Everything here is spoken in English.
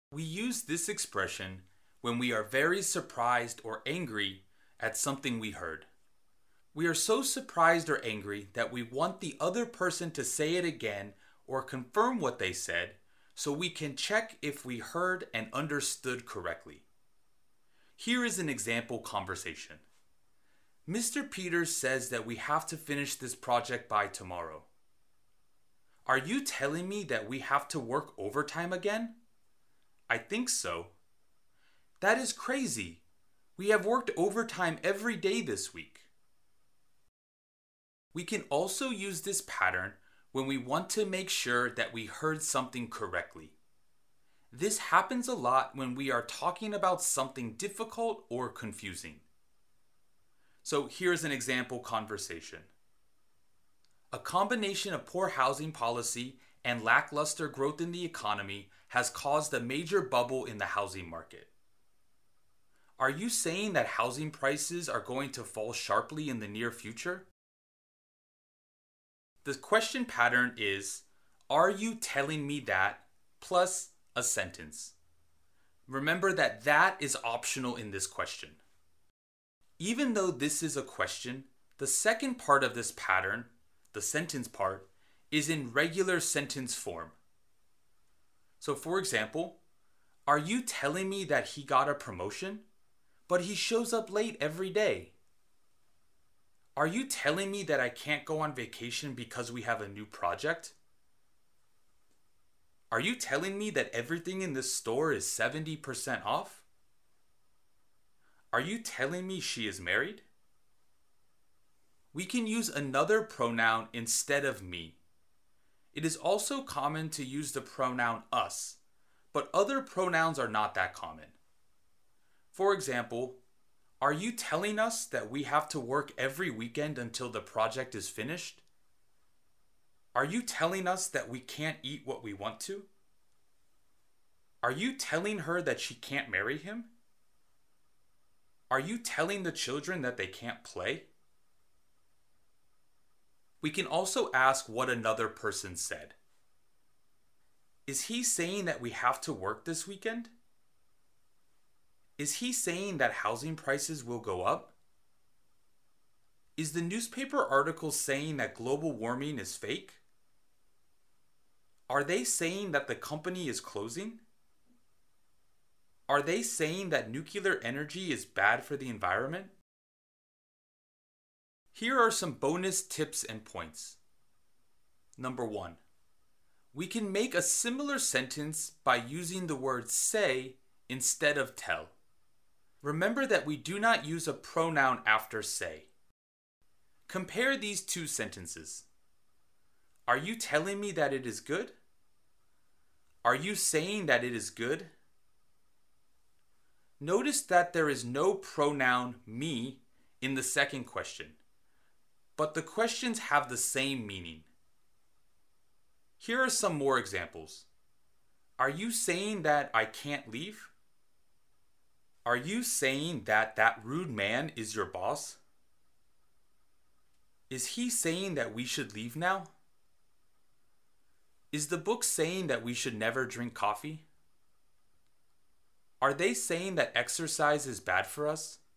We use this expression when we are very surprised or angry at something we heard. We are so surprised or angry that we want the other person to say it again or confirm what they said so we can check if we heard and understood correctly. Here is an example conversation. Mr. Peters says that we have to finish this project by tomorrow. Are you telling me that we have to work overtime again? I think so. That is crazy. We have worked overtime every day this week. We can also use this pattern when we want to make sure that we heard something correctly. This happens a lot when we are talking about something difficult or confusing. So here's an example conversation. A combination of poor housing policy and lackluster growth in the economy has caused a major bubble in the housing market. Are you saying that housing prices are going to fall sharply in the near future? The question pattern is, are you telling me that, plus a sentence. Remember that is optional in this question. Even though this is a question, the second part of this pattern, the sentence part, is in regular sentence form. So for example, are you telling me that he got a promotion, but he shows up late every day? Are you telling me that I can't go on vacation because we have a new project? Are you telling me that everything in this store is 70% off? Are you telling me she is married? We can use another pronoun instead of me. It is also common to use the pronoun us, but other pronouns are not that common. For example, are you telling us that we have to work every weekend until the project is finished? Are you telling us that we can't eat what we want to? Are you telling her that she can't marry him? Are you telling the children that they can't play? We can also ask what another person said. Is he saying that we have to work this weekend? Is he saying that housing prices will go up? Is the newspaper article saying that global warming is fake? Are they saying that the company is closing? Are they saying that nuclear energy is bad for the environment? Here are some bonus tips and points. Number 1. We can make a similar sentence by using the word say instead of tell. Remember that we do not use a pronoun after say. Compare these two sentences. Are you telling me that it is good? Are you saying that it is good? Notice that there is no pronoun me in the second question, but the questions have the same meaning. Here are some more examples. Are you saying that I can't leave? Are you saying that that rude man is your boss? Is he saying that we should leave now? Is the book saying that we should never drink coffee? Are they saying that exercise is bad for us?